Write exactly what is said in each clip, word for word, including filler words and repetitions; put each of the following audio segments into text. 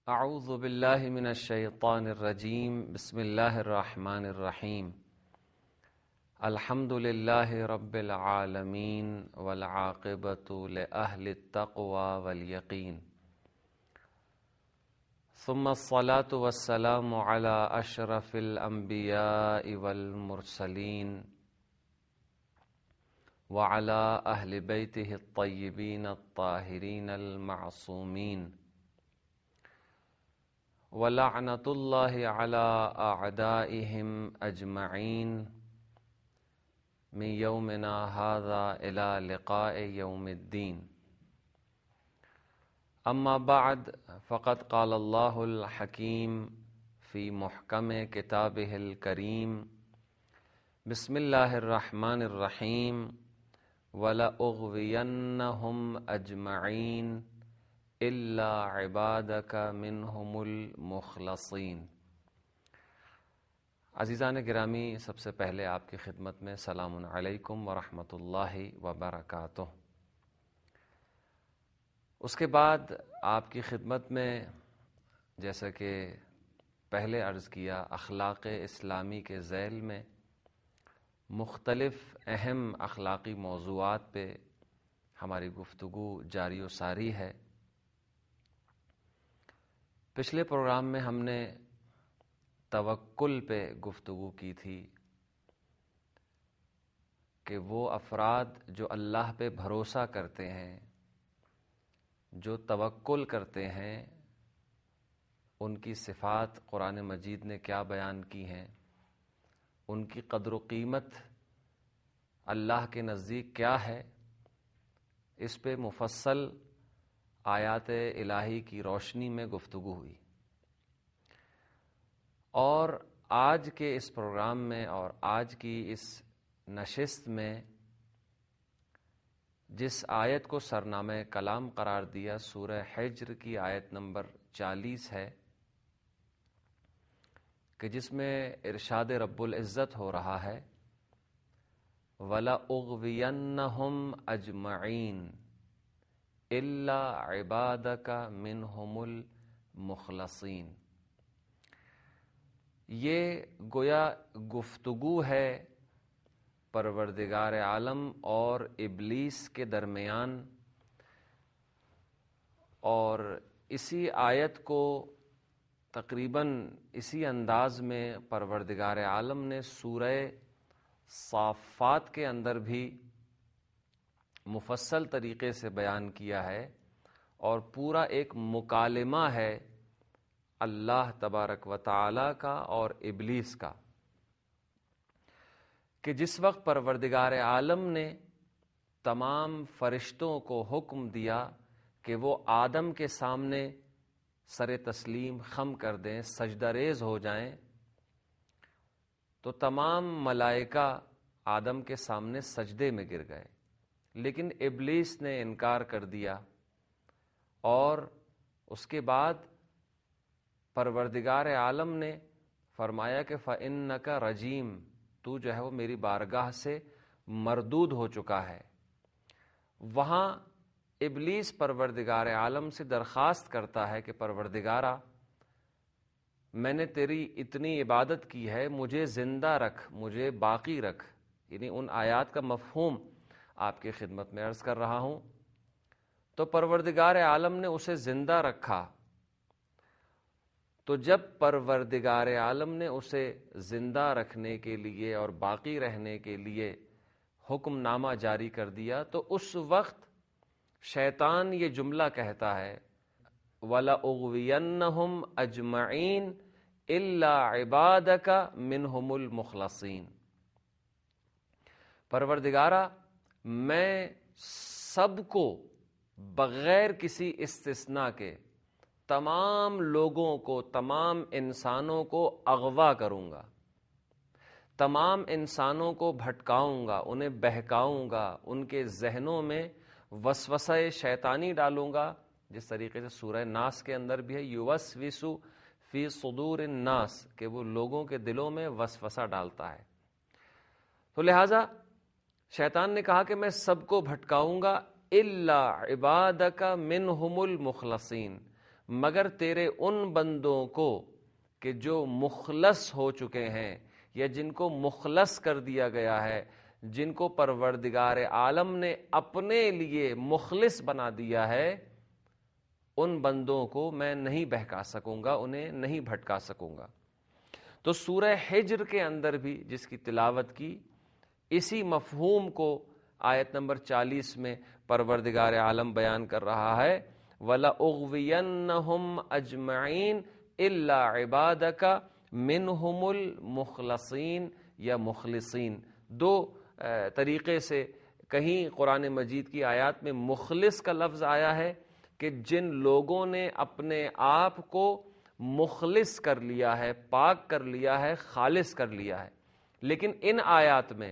اعوذ باللہ من الشیطان الرجیم بسم اللہ الرحمن الرحیم الحمد للہ رب العالمین والعاقبۃ لأہل التقوی والیقین ثم الصلاة والسلام علی اشرف الانبیاء والمرسلین وعلی اہل بیتہ الطیبین الطاہرین المعصومین وَلَعْنَةُ اللَّهِ عَلَىٰ أَعْدَائِهِمْ أَجْمَعِينَ مِنْ يَوْمِنَا هَذَا إِلَىٰ لِقَاءِ يَوْمِ الدِّينِ أما بعد فقد قال الله الحكيم في محكم كتابه الكريم بسم الله الرحمن الرحيم وَلَأُغْوِيَنَّهُمْ أَجْمَعِينَ إِلَّا عِبَادَكَ مِنْهُمُ الْمُخْلَصِينَ۔ عزیزان گرامی، سب سے پہلے آپ کی خدمت میں سلام علیکم ورحمۃ اللہ وبرکاتہ۔ اس کے بعد آپ کی خدمت میں جیسا کہ پہلے عرض کیا، اخلاق اسلامی کے ذیل میں مختلف اہم اخلاقی موضوعات پہ ہماری گفتگو جاری و ساری ہے۔ پچھلے پروگرام میں ہم نے توکل پہ گفتگو کی تھی کہ وہ افراد جو اللہ پہ بھروسہ کرتے ہیں، جو توکل کرتے ہیں، ان کی صفات قرآن مجید نے کیا بیان کی ہیں، ان کی قدر و قیمت اللہ کے نزدیک کیا ہے، اس پہ مفصل آیات الہی کی روشنی میں گفتگو ہوئی۔ اور آج کے اس پروگرام میں اور آج کی اس نشست میں جس آیت کو سرنامہ کلام قرار دیا، سورہ حجر کی آیت نمبر چالیس ہے کہ جس میں ارشاد رب العزت ہو رہا ہے وَلَأُغْوِيَنَّهُمْ أَجْمَعِينَ إِلَّا عِبَادَكَ مِنْهُمُ الْمُخْلَصِينَ۔ یہ گویا گفتگو ہے پروردگار عالم اور ابلیس کے درمیان، اور اسی آیت کو تقریباً اسی انداز میں پروردگار عالم نے سورہ صافات کے اندر بھی مفصل طریقے سے بیان کیا ہے، اور پورا ایک مکالمہ ہے اللہ تبارک و تعالی کا اور ابلیس کا، کہ جس وقت پروردگار عالم نے تمام فرشتوں کو حکم دیا کہ وہ آدم کے سامنے سر تسلیم خم کر دیں، سجدہ ریز ہو جائیں، تو تمام ملائکہ آدم کے سامنے سجدے میں گر گئے، لیکن ابلیس نے انکار کر دیا، اور اس کے بعد پروردگار عالم نے فرمایا کہ فَإِنَّكَ رَجِيمٌ، تو جو ہے وہ میری بارگاہ سے مردود ہو چکا ہے۔ وہاں ابلیس پروردگار عالم سے درخواست کرتا ہے کہ پروردگارا، میں نے تیری اتنی عبادت کی ہے، مجھے زندہ رکھ، مجھے باقی رکھ، یعنی ان آیات کا مفہوم آپ کی خدمت میں عرض کر رہا ہوں۔ تو پروردگار عالم نے اسے زندہ رکھا، تو جب پروردگار عالم نے اسے زندہ رکھنے کے لیے اور باقی رہنے کے لیے حکم نامہ جاری کر دیا، تو اس وقت شیطان یہ جملہ کہتا ہے وَلَأُغْوِيَنَّهُمْ أَجْمَعِينَ إِلَّا عِبَادَكَ مِنْهُمُ الْمُخْلَصِينَ۔ پروردگارا، میں سب کو بغیر کسی استثناء کے، تمام لوگوں کو، تمام انسانوں کو اغوا کروں گا، تمام انسانوں کو بھٹکاؤں گا، انہیں بہکاؤں گا، ان کے ذہنوں میں وسوسہ شیطانی ڈالوں گا، جس طریقے سے سورہ ناس کے اندر بھی ہے یوسوس فی صدور الناس، کہ وہ لوگوں کے دلوں میں وسوسہ ڈالتا ہے۔ تو لہٰذا شیطان نے کہا کہ میں سب کو بھٹکاؤں گا الا عبادک منہم المخلصین، مگر تیرے ان بندوں کو کہ جو مخلص ہو چکے ہیں یا جن کو مخلص کر دیا گیا ہے، جن کو پروردگار عالم نے اپنے لیے مخلص بنا دیا ہے، ان بندوں کو میں نہیں بہکا سکوں گا، انہیں نہیں بھٹکا سکوں گا۔ تو سورہ حجر کے اندر بھی جس کی تلاوت کی، اسی مفہوم کو آیت نمبر چالیس میں پروردگار عالم بیان کر رہا ہے، وَلَأُغْوِيَنَّهُمْ أَجْمَعِينَ إِلَّا عِبَادَكَ مِنْهُمُ الْمُخْلَصِينَ یا مخلصین۔ دو طریقے سے کہیں قرآن مجید کی آیات میں مخلص کا لفظ آیا ہے کہ جن لوگوں نے اپنے آپ کو مخلص کر لیا ہے، پاک کر لیا ہے، خالص کر لیا ہے، لیکن ان آیات میں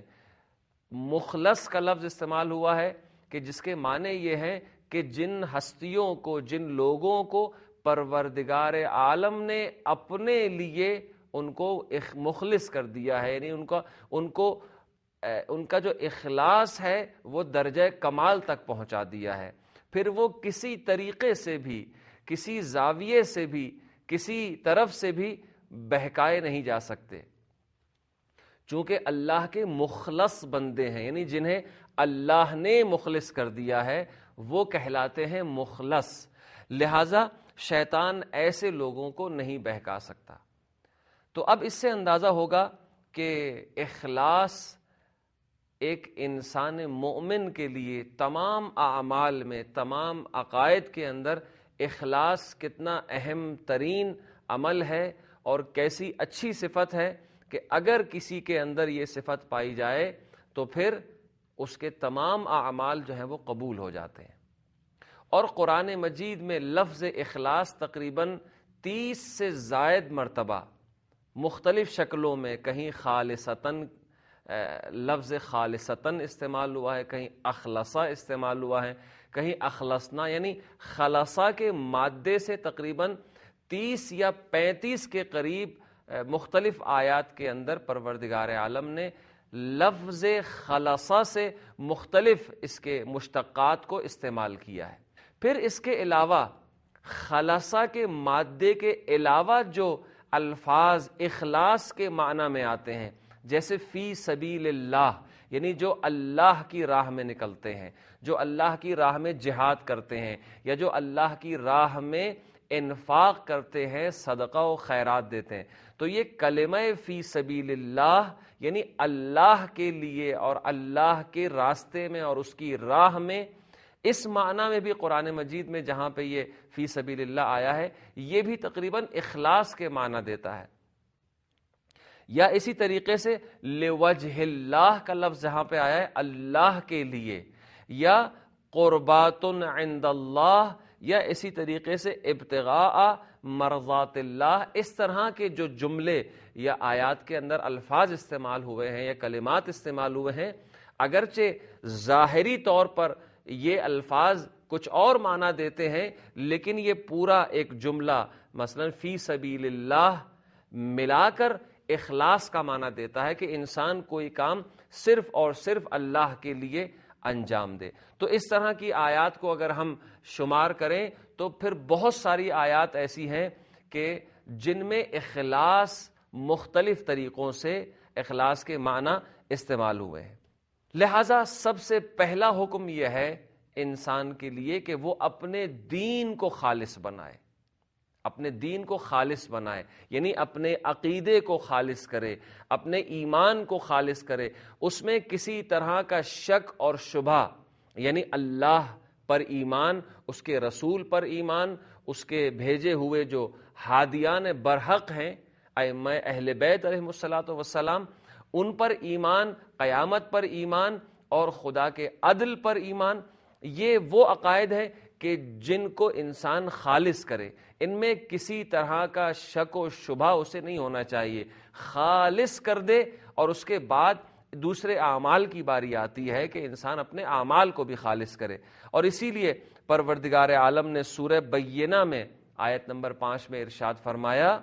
مخلص کا لفظ استعمال ہوا ہے کہ جس کے معنی یہ ہے کہ جن ہستیوں کو، جن لوگوں کو پروردگار عالم نے اپنے لیے ان کو مخلص کر دیا ہے، یعنی ان کا ان کو ان کا جو اخلاص ہے وہ درجہ کمال تک پہنچا دیا ہے، پھر وہ کسی طریقے سے بھی، کسی زاویے سے بھی، کسی طرف سے بھی بہکائے نہیں جا سکتے، چونکہ اللہ کے مخلص بندے ہیں، یعنی جنہیں اللہ نے مخلص کر دیا ہے وہ کہلاتے ہیں مخلص۔ لہذا شیطان ایسے لوگوں کو نہیں بہکا سکتا۔ تو اب اس سے اندازہ ہوگا کہ اخلاص ایک انسان مومن کے لیے تمام اعمال میں، تمام عقائد کے اندر اخلاص کتنا اہم ترین عمل ہے اور کیسی اچھی صفت ہے کہ اگر کسی کے اندر یہ صفت پائی جائے تو پھر اس کے تمام اعمال جو ہیں وہ قبول ہو جاتے ہیں۔ اور قرآن مجید میں لفظ اخلاص تقریباً تیس سے زائد مرتبہ مختلف شکلوں میں، کہیں خالصتاً لفظ خالصتاً استعمال ہوا ہے، کہیں اخلصا استعمال ہوا ہے، کہیں اخلصنا، یعنی خلصا کے مادے سے تقریباً تیس یا پینتیس کے قریب مختلف آیات کے اندر پروردگار عالم نے لفظ خلصا سے مختلف اس کے مشتقات کو استعمال کیا ہے۔ پھر اس کے علاوہ خلصا کے مادے کے علاوہ جو الفاظ اخلاص کے معنی میں آتے ہیں، جیسے فی سبیل اللہ، یعنی جو اللہ کی راہ میں نکلتے ہیں، جو اللہ کی راہ میں جہاد کرتے ہیں، یا جو اللہ کی راہ میں انفاق کرتے ہیں، صدقہ و خیرات دیتے ہیں، تو یہ کلمہ فی سبیل اللہ یعنی اللہ کے لیے اور اللہ کے راستے میں اور اس کی راہ میں، اس معنی میں بھی قرآن مجید میں جہاں پہ یہ فی سبیل اللہ آیا ہے یہ بھی تقریباً اخلاص کے معنی دیتا ہے۔ یا اسی طریقے سے لوجہ اللہ کا لفظ جہاں پہ آیا ہے اللہ کے لیے، یا قربات عند اللہ، یا اسی طریقے سے ابتغاء مرضات اللہ، اس طرح کے جو جملے یا آیات کے اندر الفاظ استعمال ہوئے ہیں یا کلمات استعمال ہوئے ہیں، اگرچہ ظاہری طور پر یہ الفاظ کچھ اور معنی دیتے ہیں، لیکن یہ پورا ایک جملہ مثلا فی سبیل اللہ ملا کر اخلاص کا معنی دیتا ہے کہ انسان کوئی کام صرف اور صرف اللہ کے لیے انجام دے۔ تو اس طرح کی آیات کو اگر ہم شمار کریں تو پھر بہت ساری آیات ایسی ہیں کہ جن میں اخلاص مختلف طریقوں سے اخلاص کے معنی استعمال ہوئے ہیں۔ لہذا سب سے پہلا حکم یہ ہے انسان کے لیے کہ وہ اپنے دین کو خالص بنائے، اپنے دین کو خالص بنائے، یعنی اپنے عقیدے کو خالص کرے، اپنے ایمان کو خالص کرے، اس میں کسی طرح کا شک اور شبہ، یعنی اللہ پر ایمان، اس کے رسول پر ایمان، اس کے بھیجے ہوئے جو ہادیان برحق ہیں ائمہ اہل بیت علیہم الصلاۃ والسلام، ان پر ایمان، قیامت پر ایمان اور خدا کے عدل پر ایمان، یہ وہ عقائد ہیں کہ جن کو انسان خالص کرے، ان میں کسی طرح کا شک و شبہ اسے نہیں ہونا چاہیے، خالص کر دے، اور اس کے بعد دوسرے اعمال کی باری آتی ہے کہ انسان اپنے اعمال کو بھی خالص کرے۔ اور اسی لیے پروردگار عالم نے سورہ بینہ میں آیت نمبر پانچ میں ارشاد فرمایا،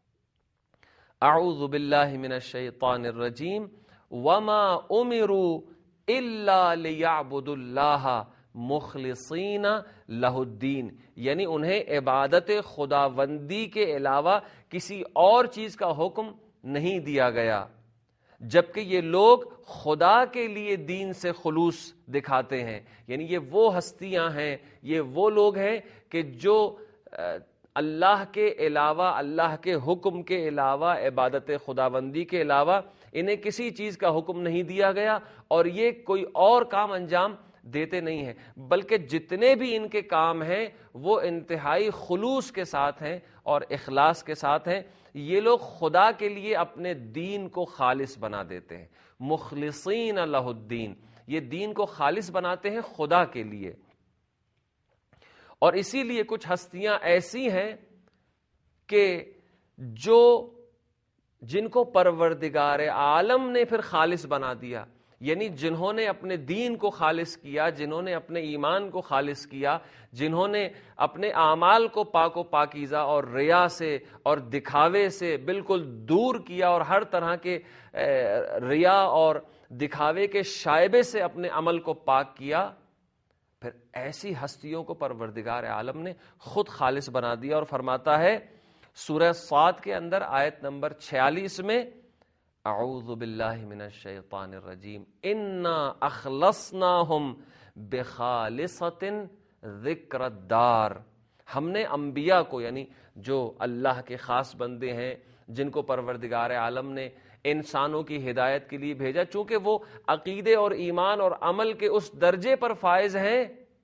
اعوذ باللہ من الشیطان الرجیم وما امروا الا لیعبدوا اللہ مخلصین لہ الدین، یعنی انہیں عبادت خداوندی کے علاوہ کسی اور چیز کا حکم نہیں دیا گیا، جبکہ یہ لوگ خدا کے لیے دین سے خلوص دکھاتے ہیں. یعنی یہ وہ ہستیاں ہیں، یہ وہ لوگ ہیں کہ جو اللہ کے علاوہ، اللہ کے حکم کے علاوہ، عبادت خداوندی کے علاوہ انہیں کسی چیز کا حکم نہیں دیا گیا، اور یہ کوئی اور کام انجام دیتے نہیں ہیں، بلکہ جتنے بھی ان کے کام ہیں وہ انتہائی خلوص کے ساتھ ہیں اور اخلاص کے ساتھ ہیں. یہ لوگ خدا کے لیے اپنے دین کو خالص بنا دیتے ہیں. مخلصین لہ الدین، یہ دین کو خالص بناتے ہیں خدا کے لیے. اور اسی لیے کچھ ہستیاں ایسی ہیں کہ جو جن کو پروردگار عالم نے پھر خالص بنا دیا، یعنی جنہوں نے اپنے دین کو خالص کیا، جنہوں نے اپنے ایمان کو خالص کیا، جنہوں نے اپنے اعمال کو پاک و پاکیزہ اور ریا سے اور دکھاوے سے بالکل دور کیا، اور ہر طرح کے ریا اور دکھاوے کے شائبے سے اپنے عمل کو پاک کیا، پھر ایسی ہستیوں کو پروردگار عالم نے خود خالص بنا دیا. اور فرماتا ہے سورہ صاد کے اندر آیت نمبر چھیالیس میں، اعوذ باللہ من الشیطان الرجیم انا اخلصناہم بخالصۃ ذکر الدار، ہم نے انبیاء کو، یعنی جو اللہ کے خاص بندے ہیں جن کو پروردگار عالم نے انسانوں کی ہدایت کے لیے بھیجا، چونکہ وہ عقیدے اور ایمان اور عمل کے اس درجے پر فائز ہیں،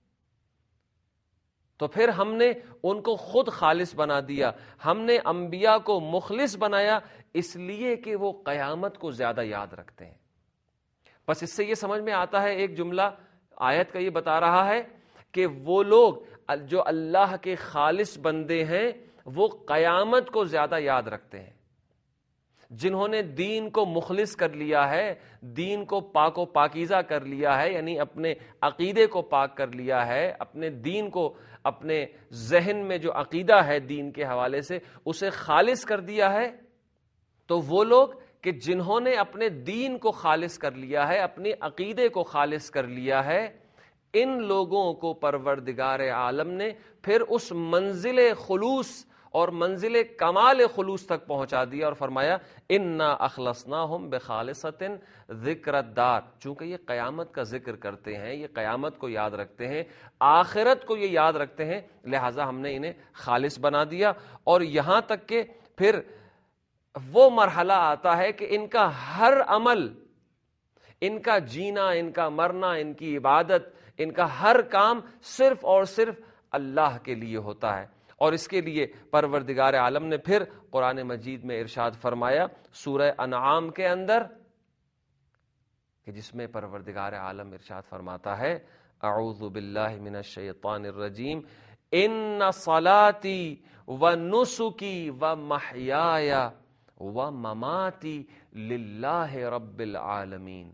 تو پھر ہم نے ان کو خود خالص بنا دیا. ہم نے انبیاء کو مخلص بنایا اس لیے کہ وہ قیامت کو زیادہ یاد رکھتے ہیں. بس اس سے یہ سمجھ میں آتا ہے، ایک جملہ آیت کا یہ بتا رہا ہے کہ وہ لوگ جو اللہ کے خالص بندے ہیں وہ قیامت کو زیادہ یاد رکھتے ہیں. جنہوں نے دین کو مخلص کر لیا ہے، دین کو پاک و پاکیزہ کر لیا ہے، یعنی اپنے عقیدے کو پاک کر لیا ہے، اپنے دین کو، اپنے ذہن میں جو عقیدہ ہے دین کے حوالے سے اسے خالص کر دیا ہے، تو وہ لوگ کہ جنہوں نے اپنے دین کو خالص کر لیا ہے، اپنے عقیدے کو خالص کر لیا ہے، ان لوگوں کو پروردگار عالم نے پھر اس منزل خلوص اور منزل کمال خلوص تک پہنچا دیا، اور فرمایا انا اخلصناہم بخالصۃ ذکر الدار. چونکہ یہ قیامت کا ذکر کرتے ہیں، یہ قیامت کو یاد رکھتے ہیں، آخرت کو یہ یاد رکھتے ہیں، لہٰذا ہم نے انہیں خالص بنا دیا. اور یہاں تک کہ پھر وہ مرحلہ آتا ہے کہ ان کا ہر عمل، ان کا جینا، ان کا مرنا، ان کی عبادت، ان کا ہر کام صرف اور صرف اللہ کے لیے ہوتا ہے. اور اس کے لیے پروردگار عالم نے پھر قرآن مجید میں ارشاد فرمایا سورہ انعام کے اندر، کہ جس میں پروردگار عالم ارشاد فرماتا ہے اعوذ باللہ من الشیطان الرجیم ان صلاتی ونسکی ومحیای ومماتی للہ رب العالمین.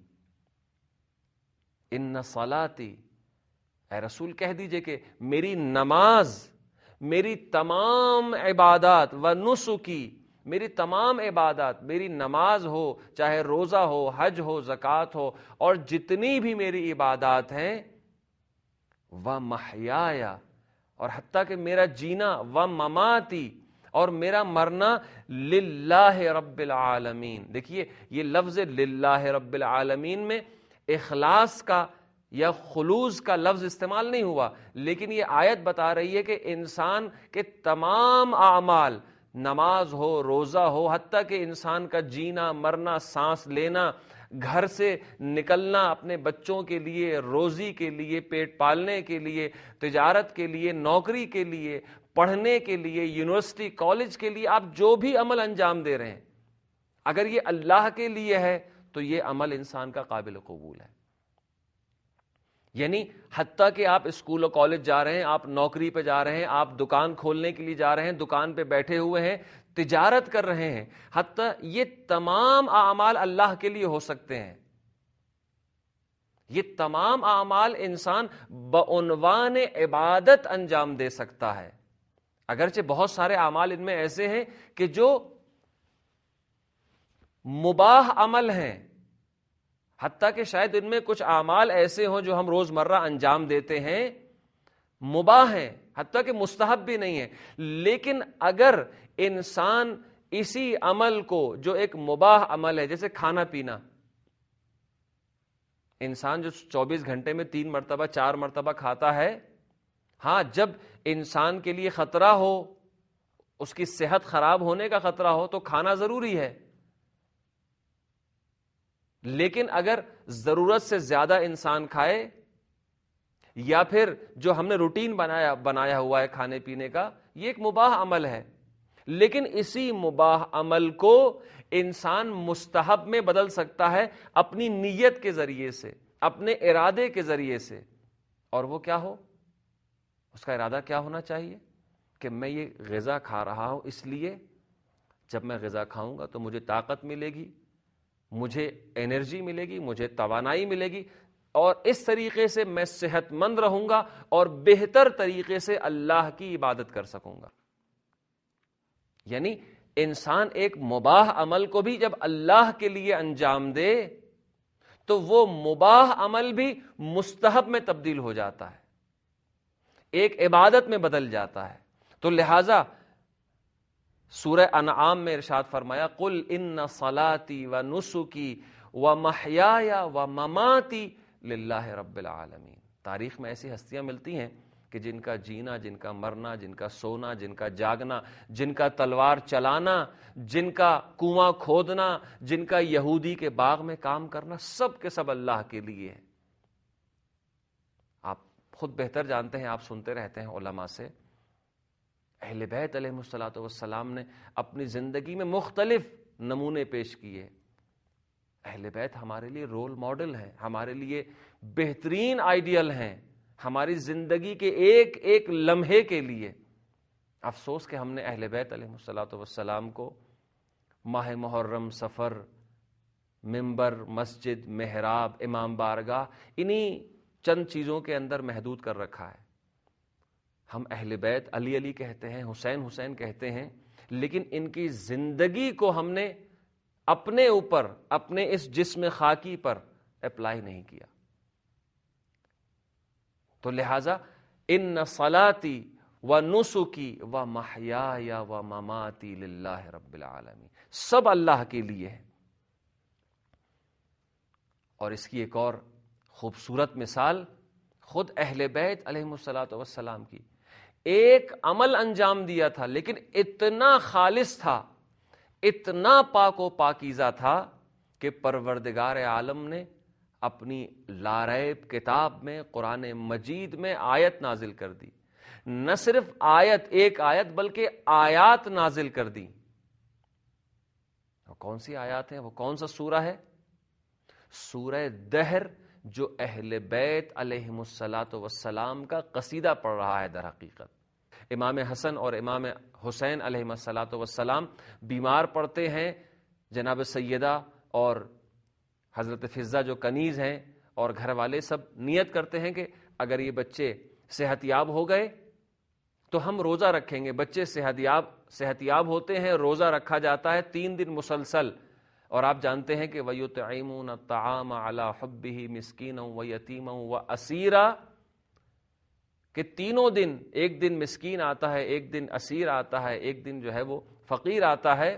ان صلاتی، اے رسول کہہ دیجئے کہ میری نماز، میری تمام عبادات، و نسکی، میری تمام عبادات، میری نماز ہو، چاہے روزہ ہو، حج ہو، زکوٰۃ ہو، اور جتنی بھی میری عبادات ہیں، و محیای، اور حتیٰ کہ میرا جینا، و مماتی، اور میرا مرنا، للہ رب العالمین. دیکھیے یہ لفظ للہ رب العالمین میں اخلاص کا یا خلوص کا لفظ استعمال نہیں ہوا، لیکن یہ آیت بتا رہی ہے کہ انسان کے تمام اعمال، نماز ہو، روزہ ہو، حتیٰ کہ انسان کا جینا، مرنا، سانس لینا، گھر سے نکلنا، اپنے بچوں کے لیے، روزی کے لیے، پیٹ پالنے کے لیے، تجارت کے لیے، نوکری کے لیے، پڑھنے کے لیے، یونیورسٹی کالج کے لیے، آپ جو بھی عمل انجام دے رہے ہیں، اگر یہ اللہ کے لیے ہے تو یہ عمل انسان کا قابل قبول ہے. یعنی حتیٰ کہ آپ اسکول و کالج جا رہے ہیں، آپ نوکری پہ جا رہے ہیں، آپ دکان کھولنے کے لیے جا رہے ہیں، دکان پہ بیٹھے ہوئے ہیں، تجارت کر رہے ہیں، حتیٰ یہ تمام اعمال اللہ کے لیے ہو سکتے ہیں. یہ تمام اعمال انسان بعنوان عبادت انجام دے سکتا ہے. اگرچہ بہت سارے اعمال ان میں ایسے ہیں کہ جو مباح عمل ہیں، حتیٰ کہ شاید ان میں کچھ اعمال ایسے ہوں جو ہم روزمرہ انجام دیتے ہیں مباح ہیں، حتیٰ کہ مستحب بھی نہیں ہے، لیکن اگر انسان اسی عمل کو جو ایک مباح عمل ہے، جیسے کھانا پینا، انسان جو چوبیس گھنٹے میں تین مرتبہ چار مرتبہ کھاتا ہے، ہاں جب انسان کے لیے خطرہ ہو، اس کی صحت خراب ہونے کا خطرہ ہو تو کھانا ضروری ہے، لیکن اگر ضرورت سے زیادہ انسان کھائے یا پھر جو ہم نے روٹین بنایا بنایا ہوا ہے کھانے پینے کا، یہ ایک مباح عمل ہے، لیکن اسی مباح عمل کو انسان مستحب میں بدل سکتا ہے اپنی نیت کے ذریعے سے، اپنے ارادے کے ذریعے سے. اور وہ کیا ہو؟ اس کا ارادہ کیا ہونا چاہیے کہ میں یہ غذا کھا رہا ہوں اس لیے جب میں غذا کھاؤں گا تو مجھے طاقت ملے گی، مجھے انرجی ملے گی، مجھے توانائی ملے گی، اور اس طریقے سے میں صحت مند رہوں گا اور بہتر طریقے سے اللہ کی عبادت کر سکوں گا. یعنی انسان ایک مباح عمل کو بھی جب اللہ کے لیے انجام دے تو وہ مباح عمل بھی مستحب میں تبدیل ہو جاتا ہے، ایک عبادت میں بدل جاتا ہے. تو لہذا سورہ انعام میں ارشاد فرمایا قل ان صلاتی و نسکی و محیای و مماتی للہ رب العالمین. تاریخ میں ایسی ہستیاں ملتی ہیں کہ جن کا جینا، جن کا مرنا، جن کا سونا، جن کا جاگنا، جن کا تلوار چلانا، جن کا کنواں کھودنا، جن کا یہودی کے باغ میں کام کرنا، سب کے سب اللہ کے لیے ہے. آپ خود بہتر جانتے ہیں، آپ سنتے رہتے ہیں علماء سے، اہل بیت علیہ الصلوۃ والسلام نے اپنی زندگی میں مختلف نمونے پیش کیے. اہل بیت ہمارے لیے رول ماڈل ہیں، ہمارے لیے بہترین آئیڈیل ہیں، ہماری زندگی کے ایک ایک لمحے کے لیے. افسوس کہ ہم نے اہل بیت علیہ الصلوۃ والسلام کو ماہ محرم، سفر، منبر، مسجد، محراب، امام بارگاہ، انہی چند چیزوں کے اندر محدود کر رکھا ہے. ہم اہل بیت علی علی کہتے ہیں، حسین حسین کہتے ہیں، لیکن ان کی زندگی کو ہم نے اپنے اوپر، اپنے اس جسم خاکی پر اپلائی نہیں کیا. تو لہذا ان صلاتی و نسکی و محیای و مماتی للہ رب العالمین، سب اللہ کے لیے ہے. اور اس کی ایک اور خوبصورت مثال خود اہل بیت علیہ الصلوۃ والسلام کی. ایک عمل انجام دیا تھا لیکن اتنا خالص تھا، اتنا پاک و پاکیزہ تھا کہ پروردگار عالم نے اپنی لاریب کتاب میں، قرآن مجید میں آیت نازل کر دی. نہ صرف آیت، ایک آیت، بلکہ آیات نازل کر دی. وہ کون سی آیات ہیں؟ وہ کون سا سورہ ہے؟ سورہ دہر، جو اہل بیت علیہم الصلاۃ والسلام کا قصیدہ پڑھ رہا ہے. در حقیقت امام حسن اور امام حسین علیہم الصلاۃ والسلام بیمار پڑتے ہیں. جناب سیدہ اور حضرت فضہ جو کنیز ہیں اور گھر والے سب نیت کرتے ہیں کہ اگر یہ بچے صحت یاب ہو گئے تو ہم روزہ رکھیں گے. بچے صحت یاب صحت یاب ہوتے ہیں، روزہ رکھا جاتا ہے تین دن مسلسل. اور آپ جانتے ہیں کہ وَيُطْعِمُونَ الطَّعَامَ عَلَىٰ حُبِّهِ مِسْكِينًا وَيَتِيمًا وَأَسِيرًا، کہ تینوں دن، ایک دن مسکین آتا ہے، ایک دن اسیر آتا ہے، ایک دن جو ہے وہ فقیر آتا ہے.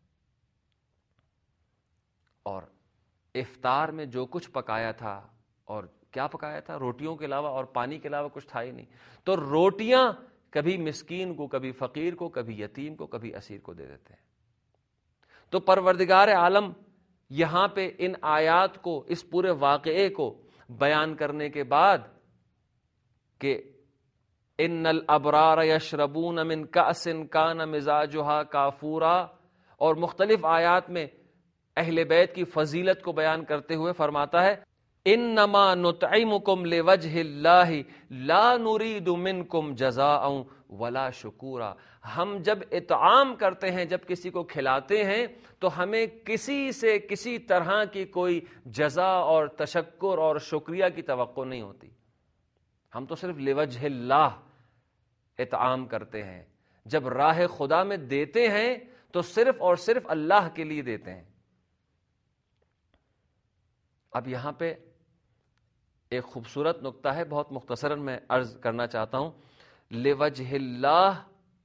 اور افطار میں جو کچھ پکایا تھا، اور کیا پکایا تھا؟ روٹیوں کے علاوہ اور پانی کے علاوہ کچھ تھا ہی نہیں. تو روٹیاں کبھی مسکین کو، کبھی فقیر کو، کبھی یتیم کو، کبھی اسیر کو دے دیتے ہیں. تو پروردگار عالم یہاں پہ ان آیات کو، اس پورے واقعے کو بیان کرنے کے بعد کہ ان الابرار یشربون من کأس کان مزاجها کافورا، اور مختلف آیات میں اہل بیت کی فضیلت کو بیان کرتے ہوئے فرماتا ہے انما نطعمکم لوجہ اللہ لا نرید منکم جزاء ولا شکورا. ہم جب اطعام کرتے ہیں، جب کسی کو کھلاتے ہیں، تو ہمیں کسی سے کسی طرح کی کوئی جزا اور تشکر اور شکریہ کی توقع نہیں ہوتی. ہم تو صرف لوجہ اللہ اطعام کرتے ہیں. جب راہ خدا میں دیتے ہیں تو صرف اور صرف اللہ کے لیے دیتے ہیں. اب یہاں پہ ایک خوبصورت نقطہ ہے، بہت مختصراً میں عرض کرنا چاہتا ہوں. لِوَجْهِ اللہ،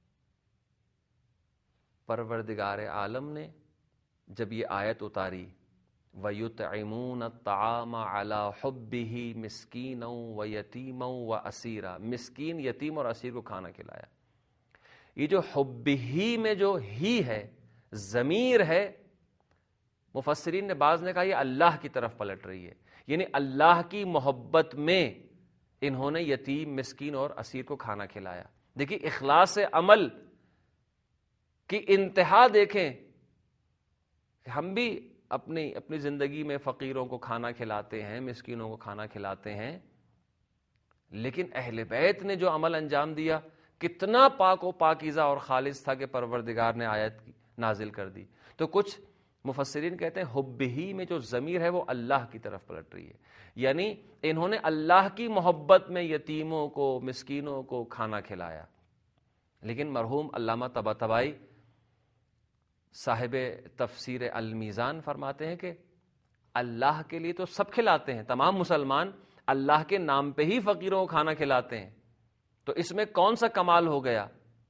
پروردگار عالم نے جب یہ آیت اتاری وَيُطْعِمُونَ الطَّعَامَ عَلَى حُبِّهِ مِسْكِينًا وَيَتِيمًا وَأَسِيرًا، مسکین، یتیم اور اسیر کو کھانا کھلایا. یہ جو حُبِّهِ میں جو ہی ہے، ضمیر ہے، مفسرین نے بعض نے کہا یہ اللہ کی طرف پلٹ رہی ہے، یعنی اللہ کی محبت میں انہوں نے یتیم، مسکین اور اسیر کو کھانا کھلایا. دیکھیے اخلاص عمل کی انتہا دیکھیں. ہم بھی اپنی اپنی زندگی میں فقیروں کو کھانا کھلاتے ہیں، مسکینوں کو کھانا کھلاتے ہیں، لیکن اہل بیت نے جو عمل انجام دیا کتنا پاک و پاکیزہ اور خالص تھا کہ پروردگار نے آیت نازل کر دی. تو کچھ مفسرین کہتے ہیں حب ہی میں جو ضمیر ہے وہ اللہ کی طرف پلٹ رہی ہے، یعنی انہوں نے اللہ کی محبت میں یتیموں کو، مسکینوں کو کھانا کھلایا. لیکن مرحوم علامہ طباطبائی صاحب تفسیر المیزان فرماتے ہیں کہ اللہ کے لیے تو سب کھلاتے ہیں، تمام مسلمان اللہ کے نام پہ ہی فقیروں کو کھانا کھلاتے ہیں، تو اس میں کون سا کمال ہو گیا؟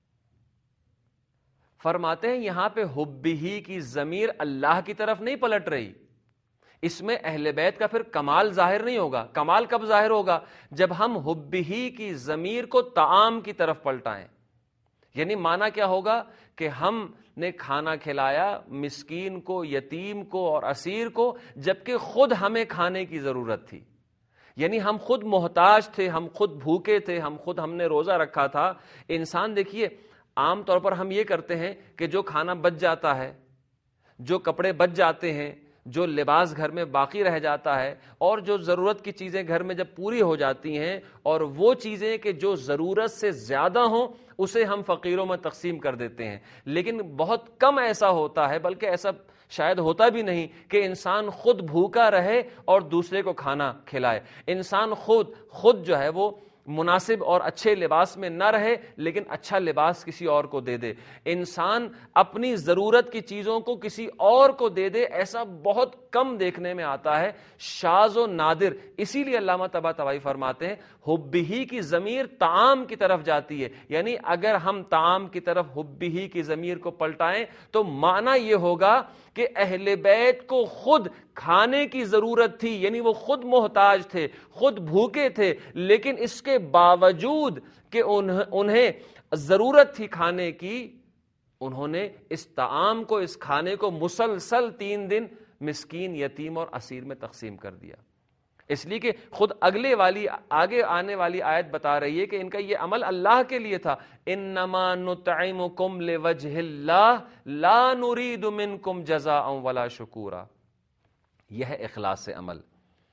فرماتے ہیں یہاں پہ حب ہی کی ضمیر اللہ کی طرف نہیں پلٹ رہی، اس میں اہل بیت کا پھر کمال ظاہر نہیں ہوگا. کمال کب ظاہر ہوگا؟ جب ہم حب ہی کی ضمیر کو طعام کی طرف پلٹائیں. یعنی معنی کیا ہوگا کہ ہم نے کھانا کھلایا مسکین کو، یتیم کو اور اسیر کو، جبکہ خود ہمیں کھانے کی ضرورت تھی. یعنی ہم خود محتاج تھے، ہم خود بھوکے تھے، ہم خود ہم نے روزہ رکھا تھا. انسان دیکھیے عام طور پر ہم یہ کرتے ہیں کہ جو کھانا بچ جاتا ہے، جو کپڑے بچ جاتے ہیں، جو لباس گھر میں باقی رہ جاتا ہے، اور جو ضرورت کی چیزیں گھر میں جب پوری ہو جاتی ہیں، اور وہ چیزیں کہ جو ضرورت سے زیادہ ہوں اسے ہم فقیروں میں تقسیم کر دیتے ہیں. لیکن بہت کم ایسا ہوتا ہے، بلکہ ایسا شاید ہوتا بھی نہیں کہ انسان خود بھوکا رہے اور دوسرے کو کھانا کھلائے. انسان خود خود جو ہے وہ مناسب اور اچھے لباس میں نہ رہے لیکن اچھا لباس کسی اور کو دے دے. انسان اپنی ضرورت کی چیزوں کو کسی اور کو دے دے، ایسا بہت کم دیکھنے میں آتا ہے، شاذ و نادر. اسی لیے علامہ طباطبائی فرماتے ہیں حب ہی کی ضمیر طعام کی طرف جاتی ہے. یعنی اگر ہم طعام کی طرف حب ہی کی ضمیر کو پلٹائیں تو معنی یہ ہوگا کہ اہل بیت کو خود کھانے کی ضرورت تھی، یعنی وہ خود محتاج تھے، خود بھوکے تھے، لیکن اس کے باوجود کہ انہیں ضرورت تھی کھانے کی، انہوں نے اس طعام کو، اس کھانے کو مسلسل تین دن مسکین، یتیم اور اسیر میں تقسیم کر دیا. اس لیے کہ خود اگلے والی آگے آنے والی آیت بتا رہی ہے کہ ان کا یہ عمل اللہ کے لیے تھا. انما نطعمکم لوجہ اللہ لا نرید منکم جزاء ولا شکورا. یہ ہے اخلاص سے عمل.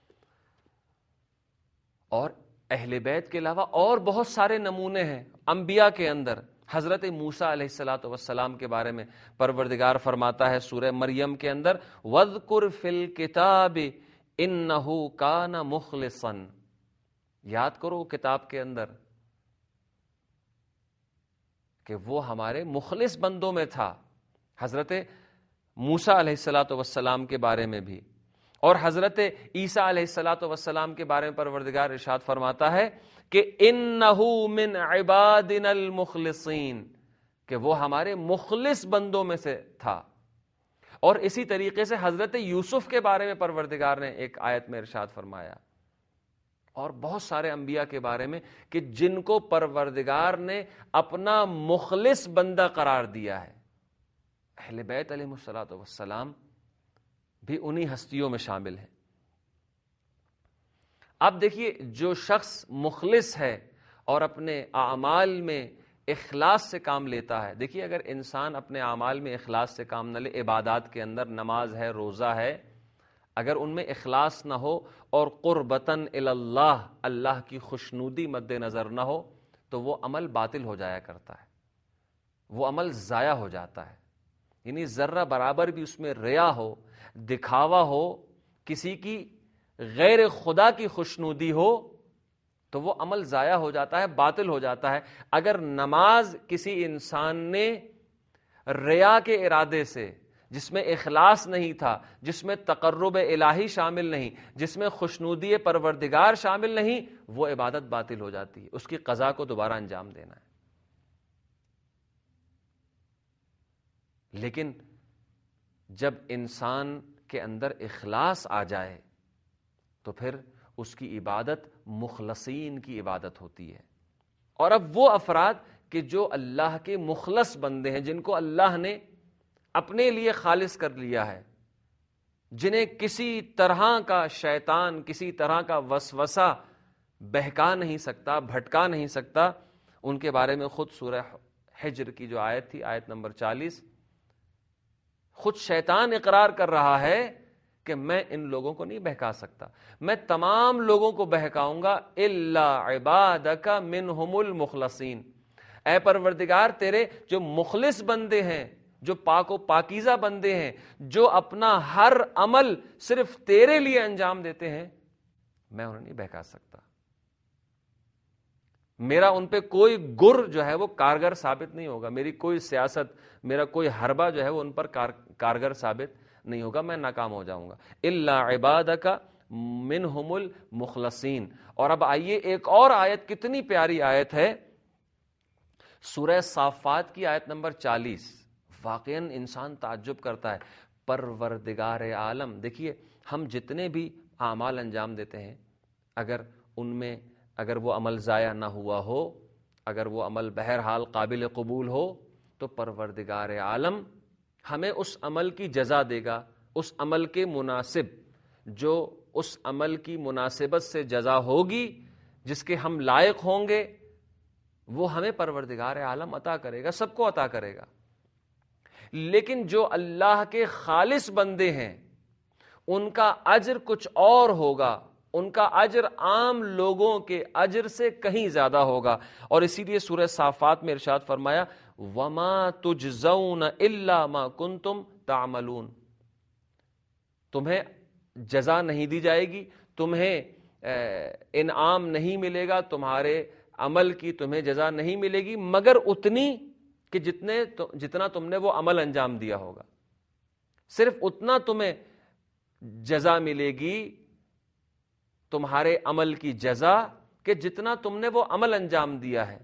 اور اہل بیت کے علاوہ اور بہت سارے نمونے ہیں انبیاء کے اندر. حضرت موسیٰ علیہ الصلوۃ والسلام کے بارے میں پروردگار فرماتا ہے سورہ مریم کے اندر وَاذْكُرْ فِي الْكِتَابِ إِنَّهُ كَانَ مُخْلِصًا. یاد کرو کتاب کے اندر کہ وہ ہمارے مخلص بندوں میں تھا. حضرت موسیٰ علیہ الصلوۃ والسلام کے بارے میں بھی، اور حضرت عیسیٰ علیہ الصلوۃ والسلام کے بارے میں پروردگار ارشاد فرماتا ہے کہ انہ من عبادنا المخلصین، کہ وہ ہمارے مخلص بندوں میں سے تھا. اور اسی طریقے سے حضرت یوسف کے بارے میں پروردگار نے ایک آیت میں ارشاد فرمایا، اور بہت سارے انبیاء کے بارے میں کہ جن کو پروردگار نے اپنا مخلص بندہ قرار دیا ہے. اہل بیت علیہ الصلوۃ والسلام بھی انہی ہستیوں میں شامل ہیں. اب دیکھیے جو شخص مخلص ہے اور اپنے اعمال میں اخلاص سے کام لیتا ہے، دیکھیے اگر انسان اپنے اعمال میں اخلاص سے کام نہ لے، عبادات کے اندر نماز ہے، روزہ ہے، اگر ان میں اخلاص نہ ہو اور قربتاً الی اللہ، اللہ کی خوشنودی مد نظر نہ ہو، تو وہ عمل باطل ہو جایا کرتا ہے، وہ عمل ضائع ہو جاتا ہے. یعنی ذرہ برابر بھی اس میں ریا ہو، دکھاوا ہو، کسی کی غیر خدا کی خوشنودی ہو، تو وہ عمل ضائع ہو جاتا ہے، باطل ہو جاتا ہے. اگر نماز کسی انسان نے ریا کے ارادے سے، جس میں اخلاص نہیں تھا، جس میں تقرب الہی شامل نہیں، جس میں خوشنودی پروردگار شامل نہیں، وہ عبادت باطل ہو جاتی ہے، اس کی قضا کو دوبارہ انجام دینا ہے۔ لیکن جب انسان کے اندر اخلاص آ جائے تو پھر اس کی عبادت مخلصین کی عبادت ہوتی ہے۔ اور اب وہ افراد کہ جو اللہ کے مخلص بندے ہیں، جن کو اللہ نے اپنے لیے خالص کر لیا ہے، جنہیں کسی طرح کا شیطان، کسی طرح کا وسوسہ بہکا نہیں سکتا، بھٹکا نہیں سکتا، ان کے بارے میں خود سورہ حجر کی جو آیت تھی، آیت نمبر چالیس، خود شیطان اقرار کر رہا ہے کہ میں ان لوگوں کو نہیں بہکا سکتا، میں تمام لوگوں کو بہکاؤں گا الا عبادک منہم المخلصین۔ اے پروردگار، تیرے جو مخلص بندے ہیں، جو پاک و پاکیزہ بندے ہیں، جو اپنا ہر عمل صرف تیرے لیے انجام دیتے ہیں، میں انہیں نہیں بہکا سکتا، میرا ان پہ کوئی گر جو ہے وہ کارگر ثابت نہیں ہوگا، میری کوئی سیاست، میرا کوئی حربہ جو ہے وہ ان پر کار کارگر ثابت نہیں ہوگا، میں ناکام ہو جاؤں گا۔ الا عبادک منہم المخلصین۔ اور اب آئیے ایک اور آیت، کتنی پیاری آیت ہے، سورہ صافات کی آیت نمبر چالیس۔ واقعاً انسان تعجب کرتا ہے، پروردگار عالم، دیکھیے ہم جتنے بھی اعمال انجام دیتے ہیں، اگر ان میں اگر وہ عمل ضائع نہ ہوا ہو، اگر وہ عمل بہرحال قابل قبول ہو، تو پروردگار عالم ہمیں اس عمل کی جزا دے گا، اس عمل کے مناسب، جو اس عمل کی مناسبت سے جزا ہوگی، جس کے ہم لائق ہوں گے، وہ ہمیں پروردگار عالم عطا کرے گا، سب کو عطا کرے گا۔ لیکن جو اللہ کے خالص بندے ہیں، ان کا اجر کچھ اور ہوگا، ان کا اجر عام لوگوں کے اجر سے کہیں زیادہ ہوگا۔ اور اسی لیے سورہ صافات میں ارشاد فرمایا وَمَا تُجْزَوْنَ إِلَّا مَا كُنْتُمْ تَعْمَلُونَ، تمہیں جزا نہیں دی جائے گی، تمہیں انعام نہیں ملے گا، تمہارے عمل کی تمہیں جزا نہیں ملے گی مگر اتنی کہ جتنے جتنا تم نے وہ عمل انجام دیا ہوگا، صرف اتنا تمہیں جزا ملے گی، تمہارے عمل کی جزا، کہ جتنا تم نے وہ عمل انجام دیا ہے،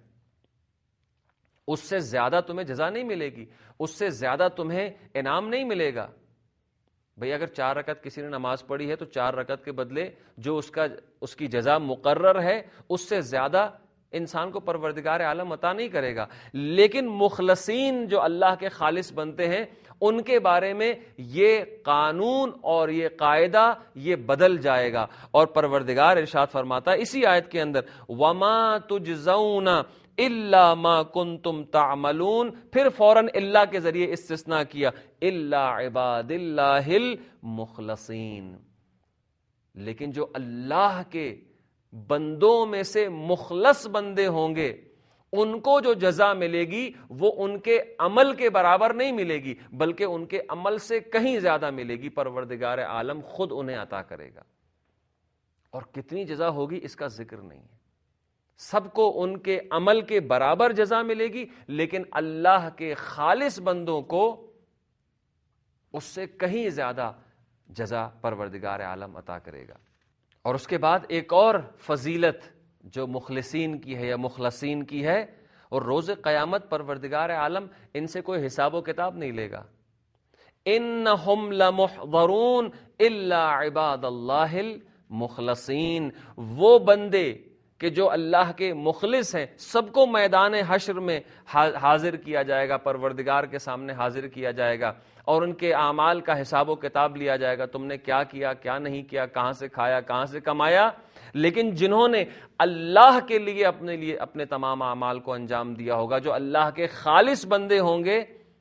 اس سے زیادہ تمہیں جزا نہیں ملے گی، اس سے زیادہ تمہیں انعام نہیں ملے گا۔ بھئی اگر چار رکعت کسی نے نماز پڑھی ہے تو چار رکعت کے بدلے جو اس کا اس کی جزا مقرر ہے، اس سے زیادہ انسان کو پروردگار عالم عطا نہیں کرے گا۔ لیکن مخلصین جو اللہ کے خالص بنتے ہیں، ان کے بارے میں یہ قانون اور یہ قاعدہ یہ بدل جائے گا۔ اور پروردگار ارشاد فرماتا ہے اسی آیت کے اندر وَمَا تُجْزَوْنَ إِلَّا مَا كُنْتُمْ تَعْمَلُونَ، پھر فوراً اللہ کے ذریعے استثناء کیا، إِلَّا عِبَادِ اللَّهِ الْمُخْلَصِينَ، لیکن جو اللہ کے بندوں میں سے مخلص بندے ہوں گے، ان کو جو جزا ملے گی وہ ان کے عمل کے برابر نہیں ملے گی، بلکہ ان کے عمل سے کہیں زیادہ ملے گی، پروردگار عالم خود انہیں عطا کرے گا۔ اور کتنی جزا ہوگی اس کا ذکر نہیں ہے، سب کو ان کے عمل کے برابر جزا ملے گی، لیکن اللہ کے خالص بندوں کو اس سے کہیں زیادہ جزا پروردگار عالم عطا کرے گا۔ اور اس کے بعد ایک اور فضیلت جو مخلصین کی ہے یا مخلصین کی ہے، اور روز قیامت پروردگار عالم ان سے کوئی حساب و کتاب نہیں لے گا۔ انہم لمحضرون الا عباد اللہ المخلصین، وہ بندے کہ جو اللہ کے مخلص ہیں، سب کو میدان حشر میں حاضر کیا جائے گا، پروردگار کے سامنے حاضر کیا جائے گا، اور ان کے اعمال کا حساب و کتاب لیا جائے گا، تم نے کیا کیا، کیا نہیں کیا، کہاں سے کھایا، کہاں سے کمایا۔ لیکن جنہوں نے اللہ کے لیے اپنے لیے اپنے تمام اعمال کو انجام دیا ہوگا، جو اللہ کے خالص بندے ہوں گے،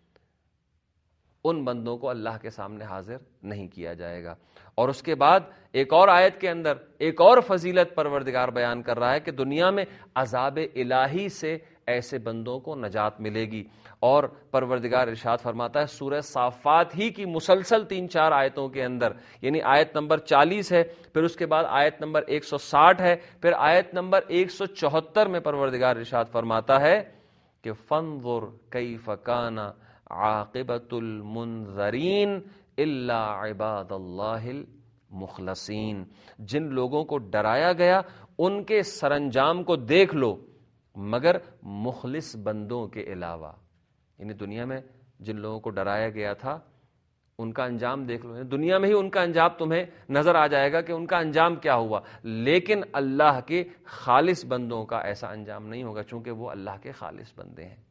ان بندوں کو اللہ کے سامنے حاضر نہیں کیا جائے گا۔ اور اس کے بعد ایک اور آیت کے اندر ایک اور فضیلت پروردگار بیان کر رہا ہے کہ دنیا میں عذاب الہی سے ایسے بندوں کو نجات ملے گی۔ اور پروردگار ارشاد فرماتا ہے سورہ صافات ہی کی مسلسل تین چار آیتوں کے اندر، یعنی آیت نمبر چالیس ہے، پھر اس کے بعد آیت نمبر ایک سو ساٹھ ہے، پھر آیت نمبر ایک سو چوہتر میں پروردگار ارشاد فرماتا ہے کہ فانظر کیف کان عاقبۃ المنذرین الا عباد اللہ المخلصین. جن لوگوں کو ڈرایا گیا ان کے سرانجام کو دیکھ لو مگر مخلص بندوں کے علاوہ. یعنی دنیا میں جن لوگوں کو ڈرایا گیا تھا ان کا انجام دیکھ لو. دنیا میں ہی ان کا انجام تمہیں نظر آ جائے گا کہ ان کا انجام کیا ہوا, لیکن اللہ کے خالص بندوں کا ایسا انجام نہیں ہوگا, چونکہ وہ اللہ کے خالص بندے ہیں.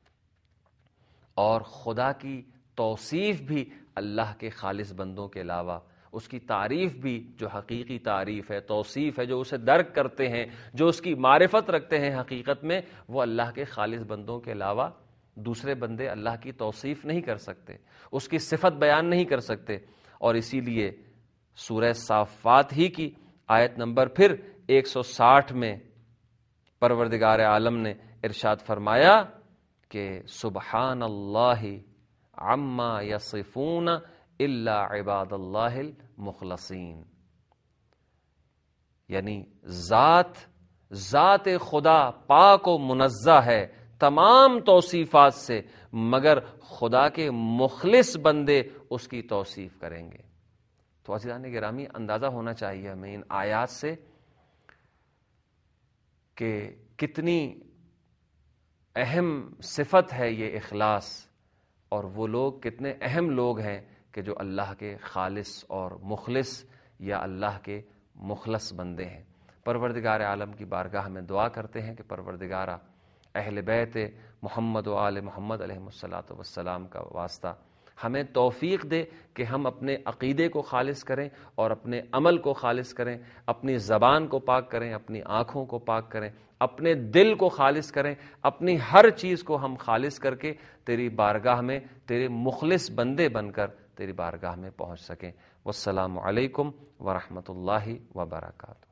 اور خدا کی توصیف بھی اللہ کے خالص بندوں کے علاوہ, اس کی تعریف بھی جو حقیقی تعریف ہے, توصیف ہے, جو اسے درک کرتے ہیں, جو اس کی معرفت رکھتے ہیں حقیقت میں, وہ اللہ کے خالص بندوں کے علاوہ دوسرے بندے اللہ کی توصیف نہیں کر سکتے, اس کی صفت بیان نہیں کر سکتے. اور اسی لیے سورہ صافات ہی کی آیت نمبر پھر ایک سو ساٹھ میں پروردگار عالم نے ارشاد فرمایا کہ سبحان اللہ عما یصفون الا عباد اللہ المخلصین. یعنی ذات ذات خدا پاک و منزہ ہے تمام توصیفات سے, مگر خدا کے مخلص بندے اس کی توصیف کریں گے. تو عزیزان گرامی, اندازہ ہونا چاہیے ہمیں ان آیات سے کہ کتنی اہم صفت ہے یہ اخلاص, اور وہ لوگ کتنے اہم لوگ ہیں کہ جو اللہ کے خالص اور مخلص یا اللہ کے مخلص بندے ہیں. پروردگار عالم کی بارگاہ میں دعا کرتے ہیں کہ پروردگارہ اہل بیت محمد و آل محمد علیہ الصلاۃ والسلام کا واسطہ ہمیں توفیق دے کہ ہم اپنے عقیدے کو خالص کریں اور اپنے عمل کو خالص کریں, اپنی زبان کو پاک کریں, اپنی آنکھوں کو پاک کریں, اپنے دل کو خالص کریں, اپنی ہر چیز کو ہم خالص کر کے تیری بارگاہ میں تیرے مخلص بندے بن کر تیری بارگاہ میں پہنچ سکیں. والسلام علیکم ورحمۃ اللہ وبرکاتہ.